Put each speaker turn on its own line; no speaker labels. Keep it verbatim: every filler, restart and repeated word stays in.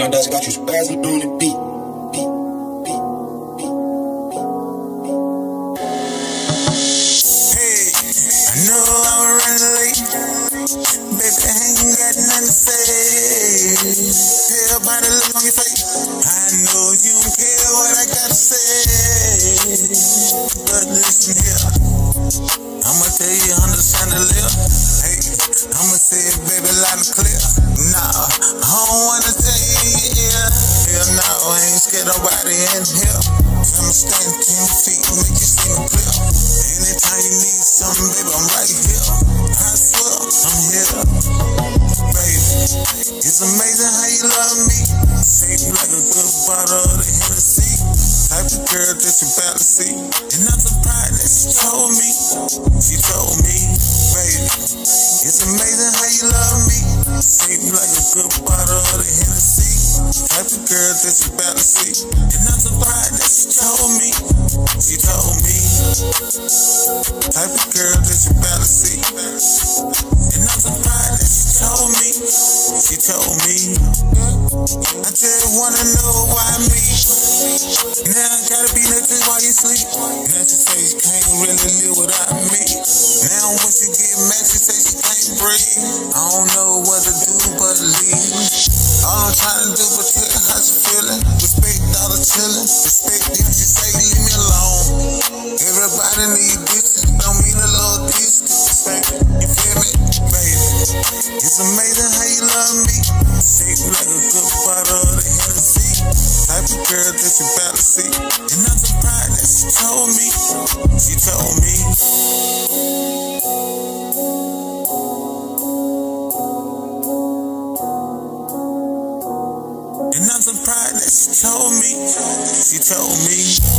Young Dust got you spazzing on the beat. Beat, beat, beat, beat.
Hey, I know I was running late. Baby, I ain't got nothing to say. Tell by the look on your face. I know you don't care what I gotta say. But listen here, I'ma tell you understand the live. Hey, I'ma say it, baby, loud and clear. Nah, I don't wanna tell you in your ear. Hell no, I ain't scared nobody in here. I'ma stand ten feet, make you see me clear. Anytime you need something, baby, I'm right here. I swear, I'm here. Baby, it's amazing how you love me. Shaped like a good bottle of the Hennessy. Type of girl that you barely see. And I'm surprised that she told me. She told me, baby, it's amazing how you love me. Shaped like a good bottle of the Hennessy. Type of girl that you barely see. And I'm surprised that she told me. She told me. Type of girl that you barely see. And I'm surprised that she told me. She told me. I just wanna know why me. Now I gotta be next while you sleep. Now she say she can't really live without me. Now when she get mad, she say she can't breathe. I don't know what to do but leave. All I'm trying to do but tell her how she feeling. Respect all the chillin'. Respect if she say leave me alone. Everybody need this. Don't mean a little distance. You feel me? Baby, it's amazing how you love me. Shaped like a good bottle of the Hennessy. Type of girl that you barely see. And I'm surprised that she told me. She told me. And I'm surprised that she told me. She told me.